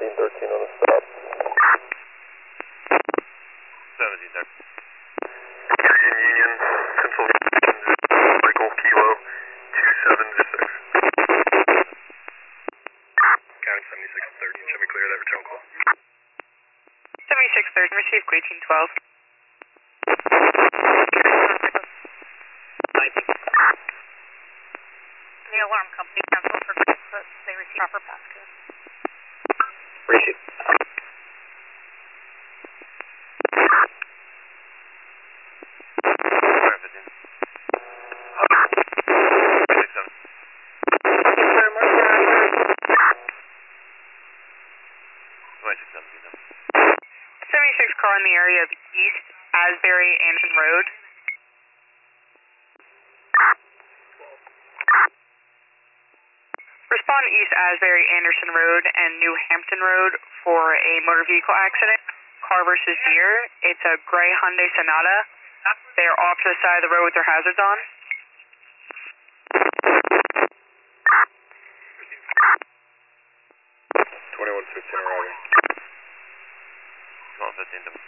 1713 on the stop. 1713. Union, Pennsylvania, Michael Kilo, 276. Counting 7613, should be clear that return call. 7613, received, 1812. The alarm company canceled for but they received proper passcode. Receive. Car in the area of East Asbury Anderson Road. Respond to East Asbury Anderson Road and New Hampton Road for a motor vehicle accident. Car versus Deer. It's a gray Hyundai Sonata. They are off to the side of the road with their hazards on. 2115 arriving. 1215.